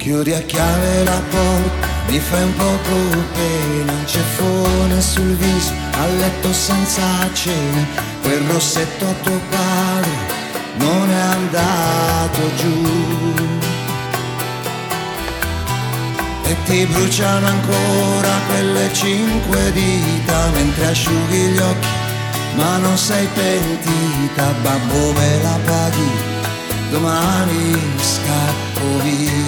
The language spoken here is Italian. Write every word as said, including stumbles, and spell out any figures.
Chiudi a chiave la porta, mi fai un poco pena, un ceffone sul viso, a letto senza cena, quel rossetto a tuo padre non è andato giù. E ti bruciano ancora quelle cinque dita mentre asciughi gli occhi, ma non sei pentita, babbo me la paghi, domani scappo via.